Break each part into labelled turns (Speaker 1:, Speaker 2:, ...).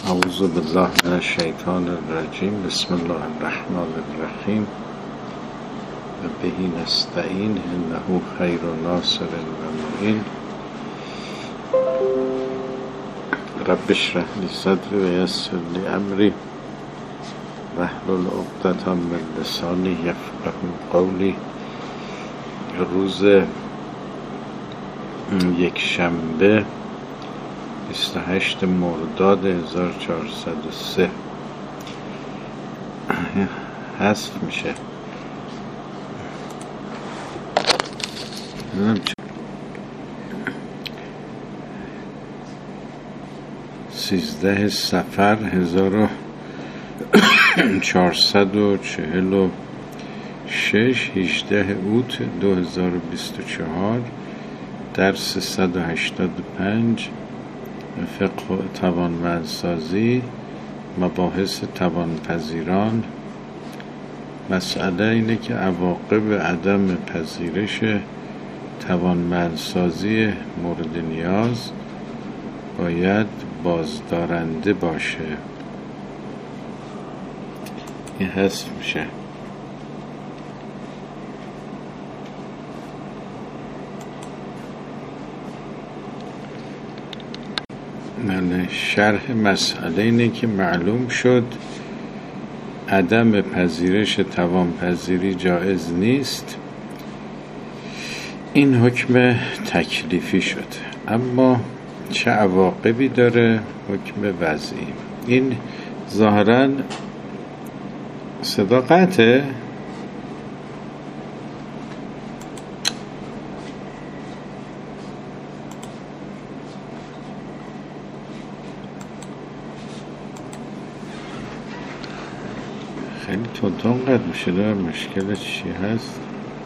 Speaker 1: اعوذ بالله من الشیطان الرجیم. بسم الله الرحمن الرحیم. و بهی نستعین انه خیر ناصر و معین. رب اشرح لی صدری و یسر لی امری واحلل عقدة من لسانی یفقهوا قولی. روز یک شنبه 28 مرداد 1403 حذف میشه. 13 صفر 1446 18 اوت 2024 درس 185 فقه توانمندسازی مباحث توانپذیران. مسئله اینه که عواقب عدم پذیرش توانمندسازی مورد نیاز باید بازدارنده باشه. این حذف میشه. شرح مسئله اینه که معلوم شد عدم پذیرش توانپذیری جایز نیست. این حکم تکلیفی شد، اما چه عواقبی داره حکم وضعی؟ این ظاهراً صداقته. خیلی تونتون قد میشه. داره مشکل چی هست؟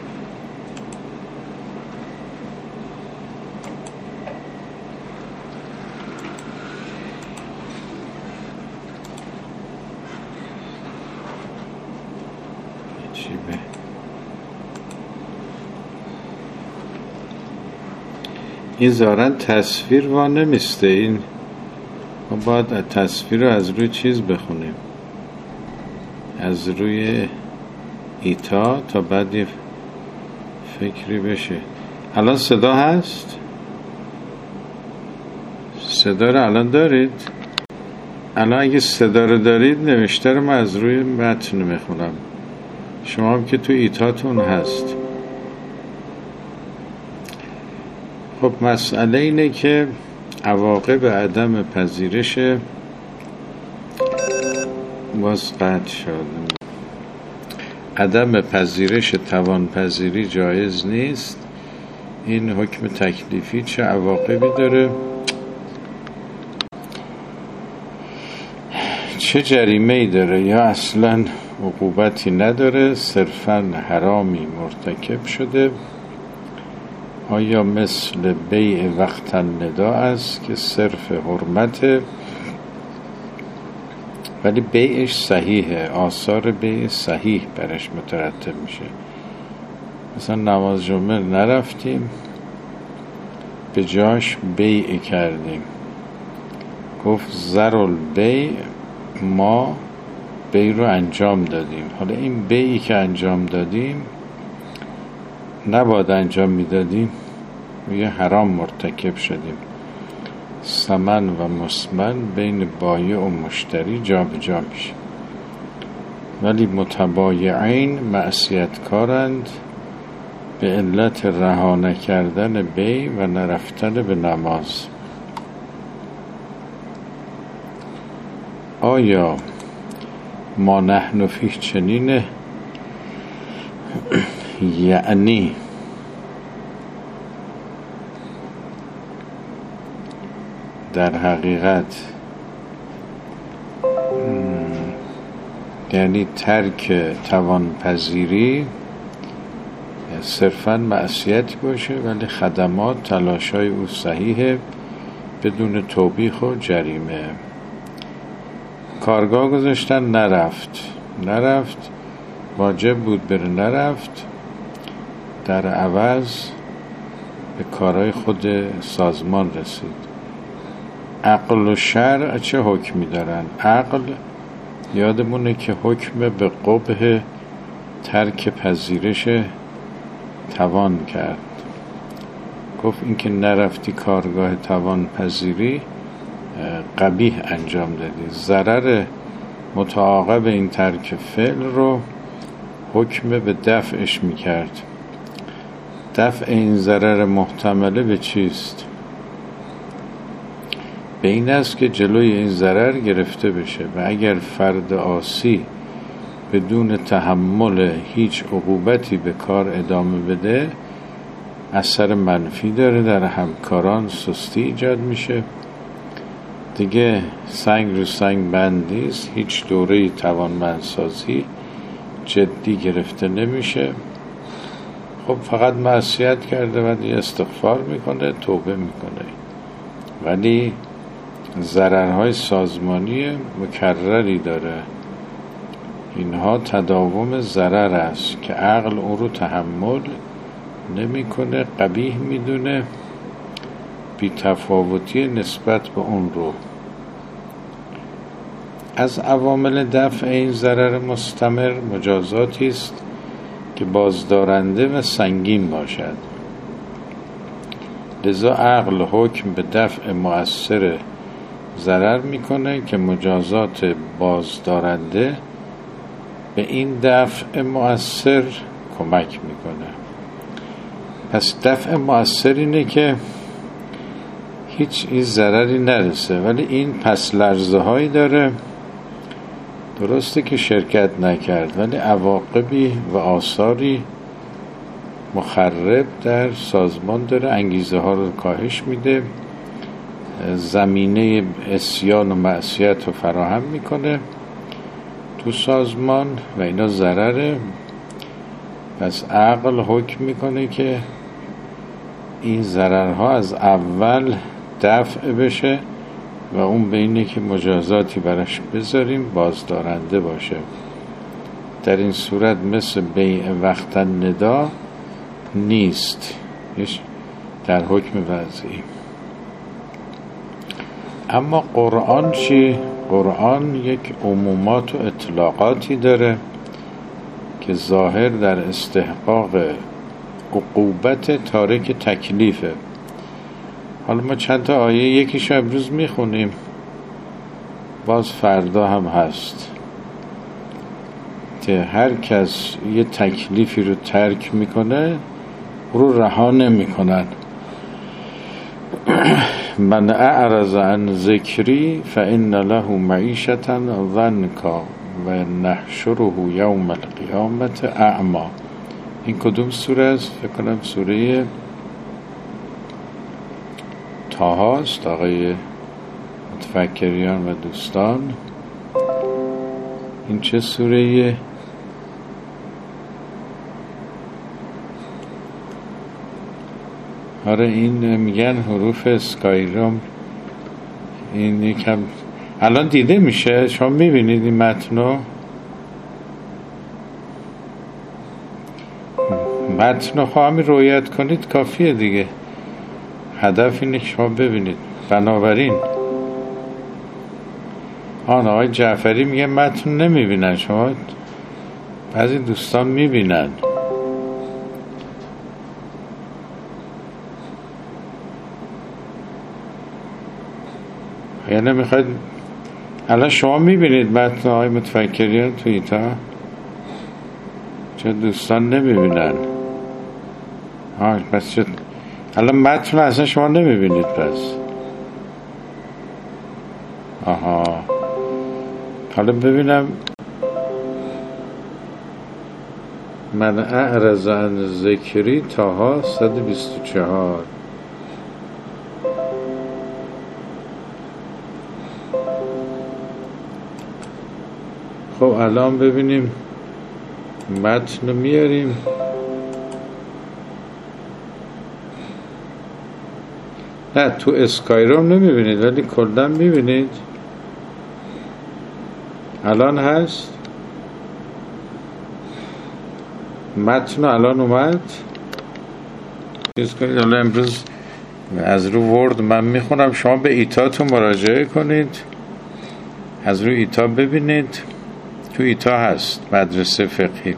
Speaker 1: این ظاهراً تصویر وا نمیسته. این ما باید تصویر رو از روی چیز بخونیم، از روی ایتا، تا بعد یه فکری بشه. الان صدا هست؟ صدا رو الان دارید؟ الان اگه صدا رو دارید نوشته رو من از روی متن میخونم، شما هم که تو ایتاتون هست. خب مسئله اینه که عواقب عدم پذیرش باز قطع شد. عدم پذیرش توانپذیری جایز نیست. این حکم تکلیفی چه عواقبی داره؟ چه جریمه‌ای داره یا اصلاً عقوبتی نداره، صرفاً حرامی مرتکب شده؟ آیا مثل بیع وقت الندا است که صرف حرمته ولی بیعش صحیحه، آثار بیع صحیح برش مترتب میشه؟ مثلا نماز جمعه نرفتیم، به جاش بیع کردیم، گفت ذرالبیع، ما بیع رو انجام دادیم. حالا این بیعی که انجام دادیم نباید انجام میدادیم، یه حرام مرتکب شدیم. ثمن و مسمن بین بایع و مشتری جا به جا میشه، ولی متبایعین معصیتکارند به علت رها نکردن بیع و نرفتن به نماز. آیا ما نحن فی چنینه؟ یعنی در حقیقت یعنی ترک توانپذیری صرفاً معصیتی باشه ولی خدمات تلاشای او صحیحه بدون توبیخ و جریمه. کارگاه گذاشتن، نرفت، واجب بود بره، نرفت، در عوض به کارهای خود سازمان رسید. عقل و شرع چه حکمی دارن؟ عقل یادمونه که حکم به قبح ترک پذیرش توان کرد. گفت این که نرفتی کارگاه توان پذیری قبیح انجام دادی. ضرر متعاقب این ترک فعل رو حکم به دفعش میکرد. دفع این ضرر محتمله به چیست؟ به این است که جلوی این ضرر گرفته بشه و اگر فرد عاصی بدون تحمل هیچ عقوبتی به کار ادامه بده اثر منفی داره، در همکاران سستی ایجاد میشه، دیگه سنگ رو سنگ بند نیست، هیچ دوره توانمندسازی جدی گرفته نمیشه. خب فقط معصیت کرده و دیگه استغفار میکنه، توبه میکنه، ولی ضررهای سازمانی مکرری داره. اینها تداوم ضرر است که عقل اون رو تحمل نمیکنه، قبیح میدونه، بی تفاوتی نسبت به اون رو. از عوامل دفع این ضرر مستمر مجازاتی است که بازدارنده و سنگین باشد. لذا عقل حکم به دفع مؤثر ضرر میکنه که مجازات بازدارنده به این دفع مؤثر کمک میکنه. پس دفع مؤثر اینه که هیچ این ضرری نرسه، ولی این پس لرزه هایی داره. درسته که شرکت نکرد ولی عواقبی و آثاری مخرب در سازمان داره، انگیزه ها رو کاهش میده، زمینه عصیان و معصیت رو فراهم میکنه تو سازمان و اینا ضرره. پس عقل حکم میکنه که این ضررها از اول دفع بشه و اون بینه که مجازاتی براش بذاریم بازدارنده باشه. در این صورت مثل بیع وقت ندا نیست در حکم وضعی. اما قرآن چی؟ قرآن یک عمومات و اطلاقاتی داره که ظاهر در استحقاق عقوبت تارک تکلیفه. حالا ما چند تا آیه یکیش امروز میخونیم، باز فردا هم هست که هر کس یه تکلیفی رو ترک میکنه رو رها نمیکنن. من اعرض عن ذکری فإن له معیشة ضنکا و نحشره یوم القیامت اعما. این کدوم سوره است؟ فکر کنم سوره طه است. آقای متفکریان و دوستان این چه سوره‌ایه؟ آره این میگن حروف اسکایرام. این یکم الان دیده میشه، شما میبینید این متنو؟ متنو همین رویت کنید کافیه دیگه، هدف اینه که شما ببینید. بنابراین آقای جعفری میگه متن نمیبینن، شما بعضی دوستان میبینن. یعنی میخواید الان شما میبینید متن آقای متفکریان توی تا چه دوستان نمیبینن؟ پس چه الان متن اصلا شما نمیبینید؟ پس آها، حالا ببینم. من اعرض عن ذکری طه 124. خب الان ببینیم متن رو میاریم. نه تو اسکایروم نمیبینید ولی کلا میبینید. الان هست متن، الان اومد. چیز کنید. الان امروز از رو ورد من میخونم، شما به ایتاتون مراجعه کنید، از رو ایتا ببینید، تو ایتا هست مدرسه فقهی.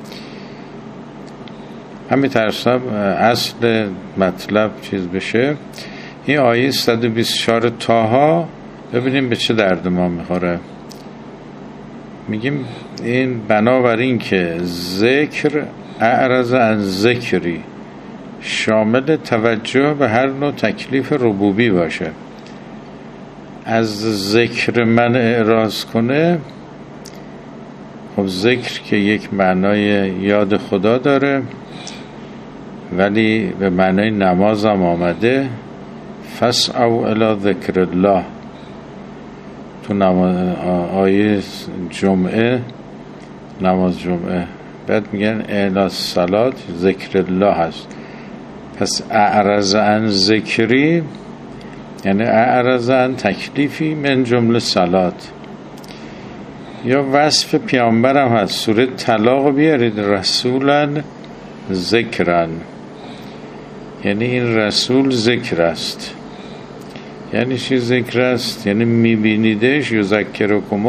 Speaker 1: همین ترسم اصل مطلب چیز بشه. این آیه 124 تاها ببینیم به چه درد ما میخوره. میگیم این بنابراین که ذکر اعرض عن ذکری شامل توجه به هر نوع تکلیف ربوبی باشه، از ذکر من اعراض کنه. خب ذکر که یک معنای یاد خدا داره ولی به معنای نماز هم آمده، فاسعوا الی ذکر الله. تو آیه جمعه، نماز جمعه، بعد میگن الی الصلاة ذکر الله هست. پس اعرض عن ذکری یعنی اعرض عن تکلیفی من جمله صلات. یا وصف پیامبرم هست، سوره طلاق بیارید، رسولا ذکرن، یعنی این رسول ذکر است. یعنی چی ذکر است؟ یعنی میبینیدش، یذکرکم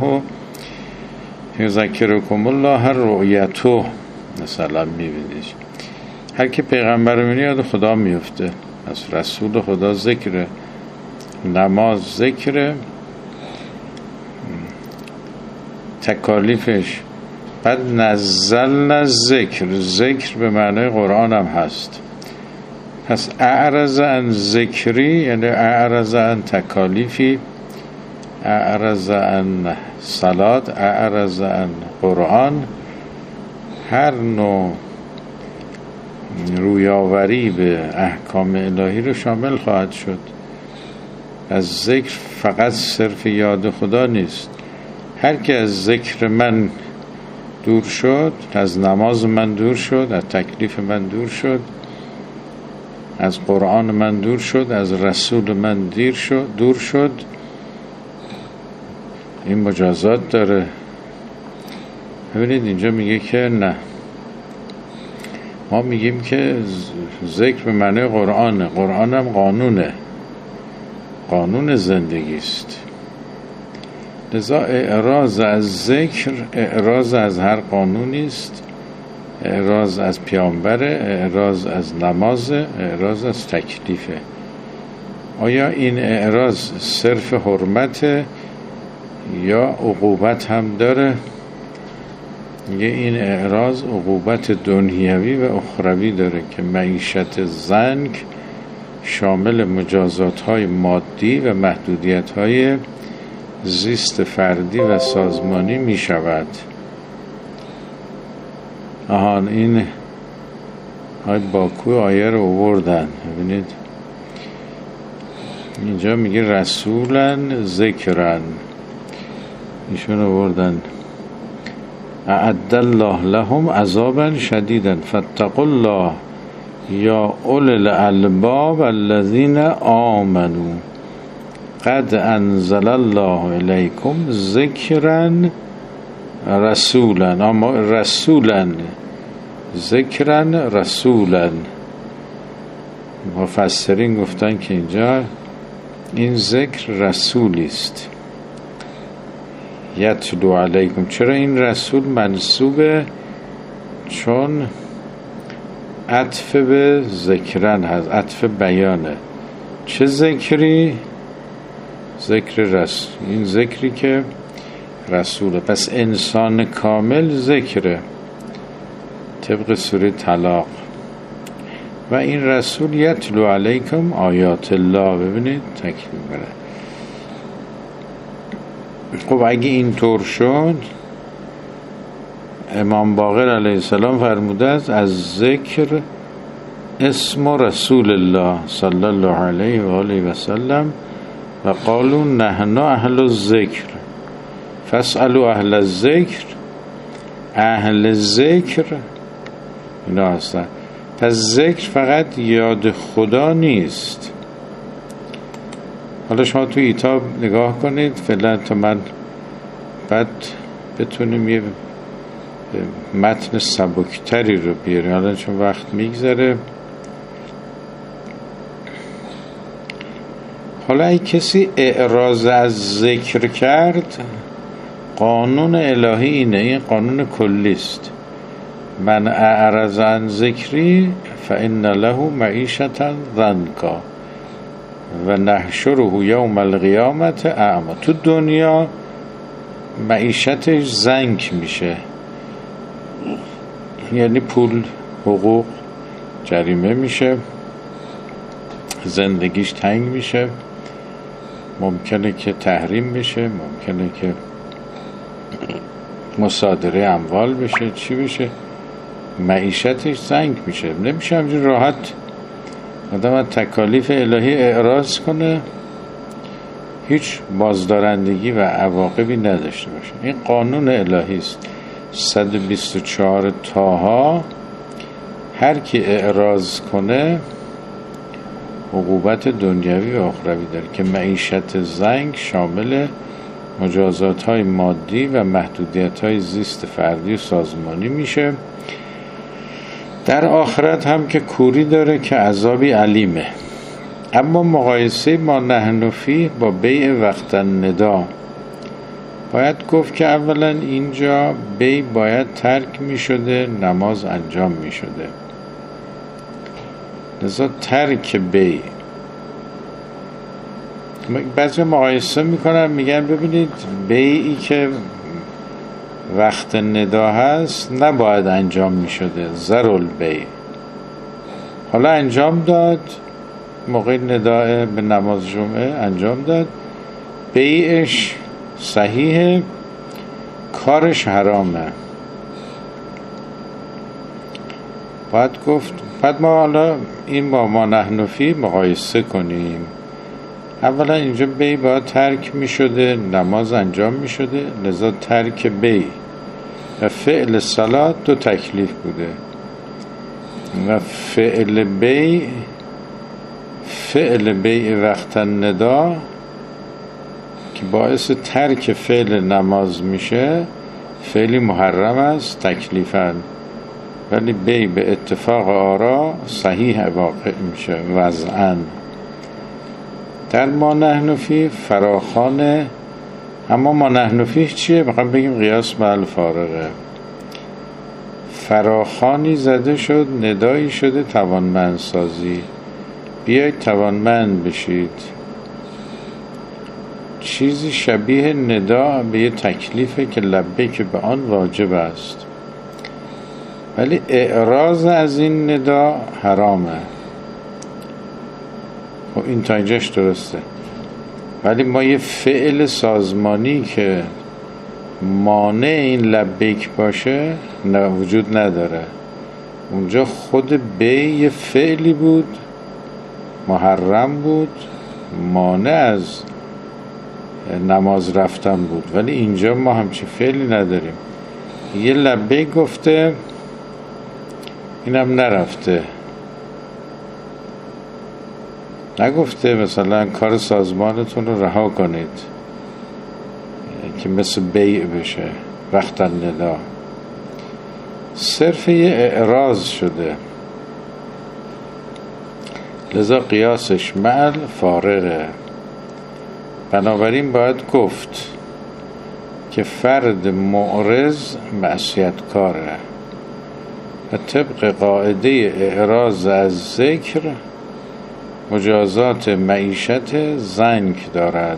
Speaker 1: الله رؤیته، مثلا میبینیدش. هر که پیغمبر رو میبینی یاد خدا میفته. از رسول خدا ذکره، نماز ذکره، تکالیفش. بعد نزلنا ذکر به معنای قرآن هم هست. پس اعرض عن ذکری یعنی اعرض عن تکالیفی، اعرض عن صلات، اعرض عن قرآن. هر نوع رویاوری به احکام الهی رو شامل خواهد شد. از ذکر فقط صرف یاد خدا نیست. هر که از ذکر من دور شد، از نماز من دور شد، از تکلیف من دور شد، از قرآن من دور شد، از رسول من دور شد، این مجازات داره. ببینید اینجا میگه که نه، ما میگیم که ذکر به معنی قرآنه. قرآن هم قانونه، قانون زندگی است. لذا اعراض از ذکر اعراض از هر قانونی است. اعراض از پیامبره، اعراض از نماز، اعراض از تکلیفه. آیا این اعراض صرف حرمت یا عقوبت هم داره؟ یه این اعراض عقوبت دنیوی و اخروی داره که معیشت زنگ شامل مجازات های مادی و محدودیت های زیست فردی و سازمانی می شود. این های باکو آیه رو آوردن. ببینید اینجا میگه رسولا ذکرن، ایشون آوردن اعد الله لهم عذابا شدیدا فاتقوا الله یا اولي الالباب الذين آمنوا قد انزل الله الیکم ذکرا رسولا. اما رسولا ذکرا رسولا، مفسرین گفتن که اینجا این ذکر رسولی است. یتلو علیکم، چرا این رسول منصوبه؟ چون عطف به ذکرن هست، عطف بیانه. چه ذکری؟ ذکر رسول، این ذکری که رسوله. پس انسان کامل ذکره طبق سوره طلاق. و این رسول یتلو علیکم آیات الله. ببینید تکلیف بره. خب اگه این طور شد، امام باقر علیه السلام فرموده است از ذکر اسم رسول الله صلی الله علیه و آله و سلم و قالوا نحن اهل الذکر فاسألوا اهل الذکر. اهل ذکر اینا هستن. پس ذکر فقط یاد خدا نیست. حالا شما تو ایتاب نگاه کنید فعلا تا من بعد بتونیم یه متن سبکتری رو بیاریم، حالا چون وقت میگذره. حالا اگه کسی اعراض از ذکر کرد، قانون الهی اینه، این قانون کلیست: من اعرض عن ذکری فإن له معیشة ضنکا و نحشره یوم القیامت اعمی. تو دنیا معیشتش ضنک میشه، یعنی پول، حقوق جریمه میشه، زندگیش تنگ میشه، ممکنه که تحریم بشه، ممکنه که مصادره اموال بشه، چی بشه، معیشتش ضنک میشه. نمیشه همجور راحت آدم از تکالیف الهی اعراض کنه، هیچ بازدارندگی و عواقبی نداشته باشه. این قانون الهی است. 124 تاها هر کی اعراض کنه عقوبت دنیوی و اخروی داره که معیشت ضنک شامل مجازات‌های مادی و محدودیت‌های زیست فردی و سازمانی میشه. در آخرت هم که کوری داره که عذابی علیمه. اما مقایسه ما نحن فیه با بیع وقت الندا، باید گفت که اولا اینجا بیع باید ترک می شده، نماز انجام می شده. لذا ترک بیع، بعضی مقایسه میکنن میگن ببینید بیعی که وقت ندا هست نباید انجام می شده، ضرر بیع. حالا انجام داد، موقع نداء به نماز جمعه انجام داد، بیعش صحیحه، کارش حرامه. باید گفت بعد ما حالا این با ما نحن فیه مقایسه کنیم. اولا اینجا بیع باید ترک می شده، نماز انجام می شده، لذا ترک بیع و فعل صلات دو تکلیف بوده و فعل بیع وقت الندا که باعث ترک فعل نماز میشه فعلی محرم است تکلیفاً، ولی بیع به اتفاق آرا صحیح واقع میشه وضعاً. در ما نحن فیه فراخانه. اما ما نحن فیه چیه؟ میخوام بگیم قیاس مع الفارقه. فراخانی زده شد، ندایی شده توانمندسازی، بیایید توانمند بشید. چیزی شبیه ندا به یه تکلیفه که لبیک به آن واجب است، ولی اعراض از این ندا حرامه. خب این تا اینجاش درسته، ولی ما یه فعل سازمانی که مانع این لبیک باشه وجود نداره. اونجا خود بیع یه فعلی بود، محرم بود، مانع از نماز رفتن بود، ولی اینجا ما همچین فعلی نداریم. یه لبیک گفته، اینم نرفته، نگفته مثلا کار سازمانتون رو رها کنید که مثل بیع بشه وقت الندا. صرف یه اعراض شده، لذا قیاسش مع فارغه. بنابراین باید گفت که فرد معرض معصیتکاره و طبق قاعده اعراض از ذکر مجازات معیشت ضنک دارد.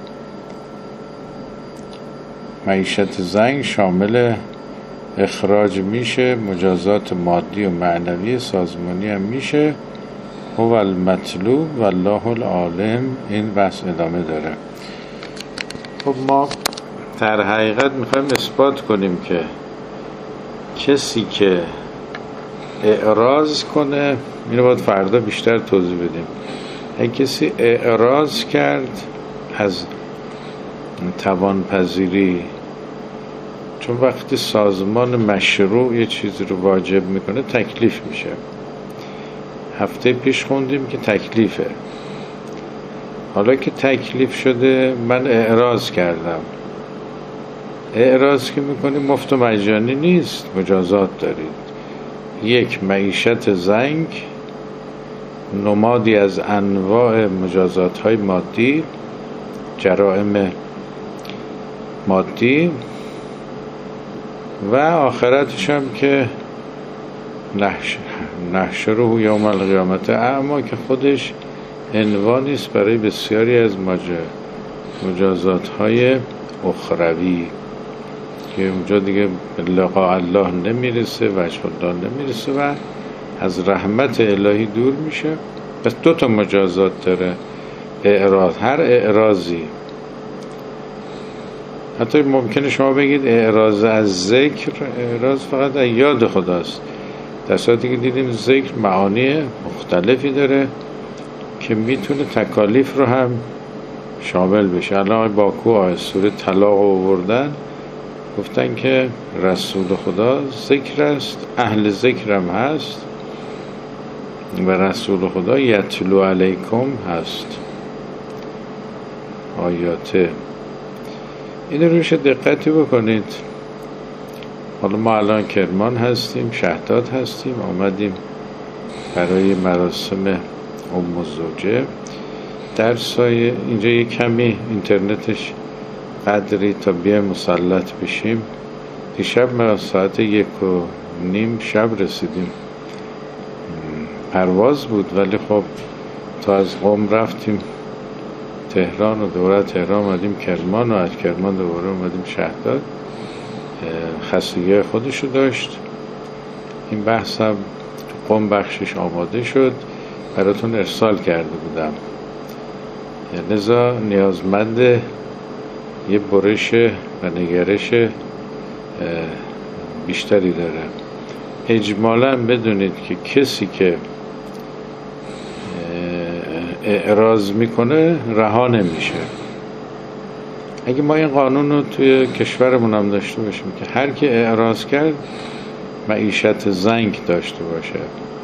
Speaker 1: معیشت ضنک شامل اخراج میشه، مجازات مادی و معنوی سازمانی هم میشه. هو المطلوب والله العالم. این بحث ادامه داره. خب ما در حقیقت میخوایم اثبات کنیم که کسی که اعراض کنه، اینو باید فردا بیشتر توضیح بدیم، اگه کسی اعراض کرد از توانپذیری، چون وقتی سازمان مشروع یه چیزی رو واجب میکنه تکلیف میشه. هفته پیش خوندیم که تکلیفه. حالا که تکلیف شده من اعراض کردم. اعراض که میکنیم مفت و مجانی نیست، مجازات دارید. یک معیشت ضنک، نمادی از انواع مجازات های مادی، جرائم مادی، و آخرتش هم که نحشره یوم القیامت اعما، که خودش عنوانی است برای بسیاری از مجازات های اخروی که اونجا دیگه لقاء الله نمیرسه، وجه الله نمیرسه و از رحمت الهی دور میشه. پس 2 تا مجازات داره اعراض. هر اعراضی، حتی ممکنه شما بگید اعراض از ذکر، اعراض فقط از یاد خداست، در صورتی که دیدیم ذکر معانی مختلفی داره که میتونه تکالیف رو هم شامل بشه. الان باکو سوره طلاق آوردن، گفتن که رسول خدا ذکر است، اهل ذکر هم هست و رسول خدا یتلو علیکم هست، آیاته. این روش دقتی بکنید. حالا ما الان کرمان هستیم، شهداد هستیم، آمدیم برای مراسم ام الزوجه در سایه. اینجا یه کمی اینترنتش قدری تا بیایم مسلط بشیم. دیشب ما ساعت 1:30 شب رسیدیم. پرواز بود ولی خب تا از قم رفتیم تهران و دوباره تهران آمدیم کرمان و از کرمان دوباره آمدیم شهداد. خستگی خودشو داشت. این بحث هم تو قم بخشش آماده شد، براتون ارسال کرده بودم. لذا نیازمند یه برش و نگرش بیشتری داره. اجمالا بدونید که کسی که اعراض میکنه رها نمیشه. اگه ما این قانون رو توی کشورمون هم داشته باشیم که هر کی اعراض کرد معیشت زنگ داشته باشه،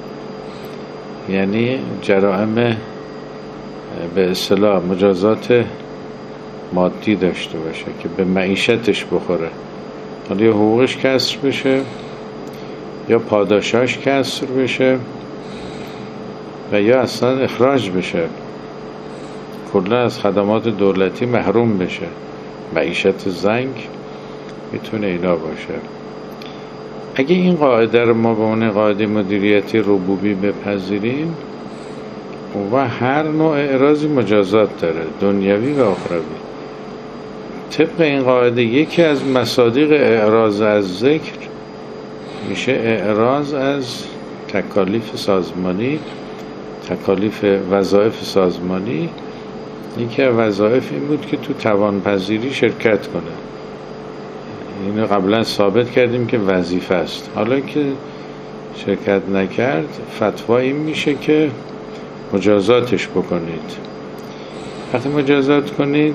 Speaker 1: یعنی جرائم به اصطلاح مجازات مادی داشته باشه که به معیشتش بخوره، حالا یا حقوقش کسر بشه یا پاداشاش کسر بشه و یا اصلا اخراج بشه، کلا از خدمات دولتی محروم بشه، معیشت زنگ میتونه اینا باشه. اگه این قاعده رو ما به عنوان قاعده مدیریتی ربوبی بپذیریم و هر نوع اعراضی مجازات داره، دنیوی و اخروی. طبق این قاعده یکی از مصادیق اعراض از ذکر میشه اعراض از تکالیف سازمانی، تکالیف وظایف سازمانی. یکی از وظایف این بود که تو توانپذیری شرکت کنه. اینو قبلا ثابت کردیم که وظیفه است. حالا که شرکت نکرد، فتوا این میشه که مجازاتش بکنید. وقتی مجازات کنید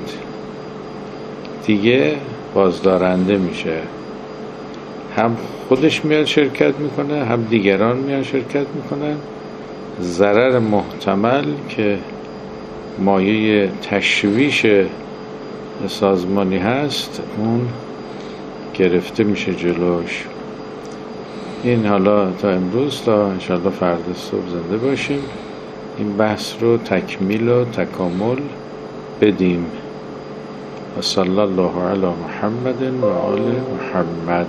Speaker 1: دیگه بازدارنده میشه، هم خودش میاد شرکت میکنه هم دیگران میاد شرکت میکنن. ضرر محتمل که مایه تشویش سازمانی هست اون گرفته میشه جلوش. این حالا تا امروز، تا انشاءالله فردا صبح زنده باشیم این بحث رو تکمیل و تکامل بدیم. و صلی الله علی محمد و آل محمد.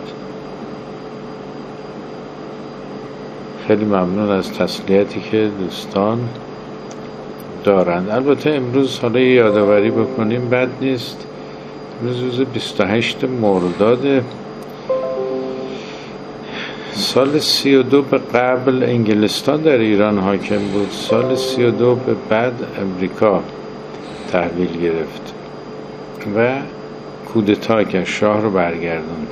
Speaker 1: خیلی ممنون از تسلیتی که دوستان دارند. البته امروز حالا یه یادآوری بکنیم بد نیست. امروز روز 28 مرداد سال 32 به قبل انگلستان در ایران حاکم بود. سال 32 به بعد امریکا تحویل گرفت و کودتا که شاه رو برگردوند.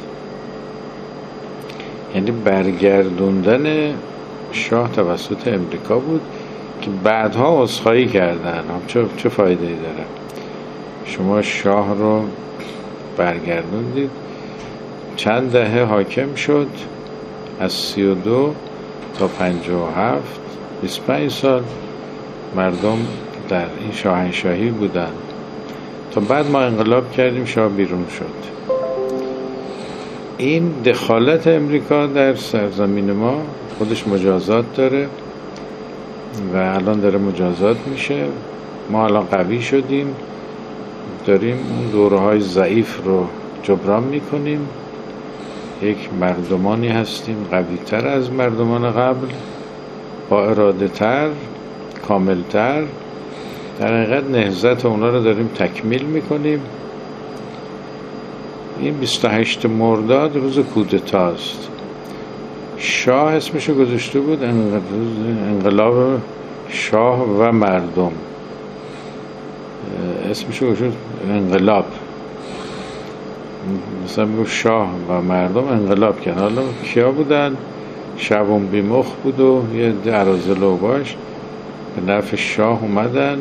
Speaker 1: یعنی برگردوندن شاه توسط امریکا بود که بعدها عذرخواهی کردن. چه فایده ای داره؟ شما شاه رو برگردوندید، چند دهه حاکم شد، از 32 تا 57 25 سال مردم در این شاهنشاهی بودن تا بعد ما انقلاب کردیم، شاه بیرون شد. این دخالت امریکا در سرزمین ما خودش مجازات داره و الان داره مجازات میشه. ما الان قوی شدیم، داریم اون دوره‌های ضعیف رو جبران میکنیم. یک مردمانی هستیم قوی‌تر از مردمان قبل، با اراده تر، کاملتر. در حقیقت نهضت اونا رو داریم تکمیل میکنیم. این 28 مرداد روز کودتاست. شاه اسمشو گذاشته بود انقلاب شاه و مردم، اسمشو گذاشته انقلاب. مثلا بگو شاه و مردم انقلاب کردن. حالا کیا بودن؟ شبون بیمخ بود و یه عراضل و باش به نفع شاه اومدن،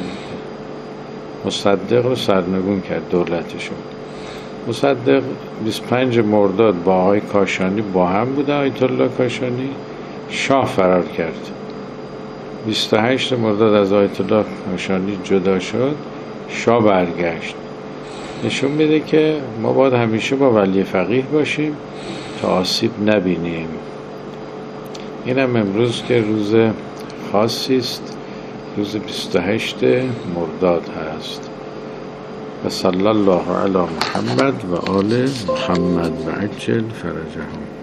Speaker 1: مصدق رو سرنگون کرد دولتشون. مصدق 25 مرداد با آقای کاشانی با هم بودن، آیت الله کاشانی. شاه فرار کرد. 28 مرداد از آیت الله کاشانی جدا شد، شاه برگشت. نشون میده که ما باید همیشه با ولی فقیه باشیم تا آسیب نبینیم. اینم امروز که روز خاصی است، روز 28 مرداد هست. و صلی الله علی محمد و آل محمد و عجل فرجهم.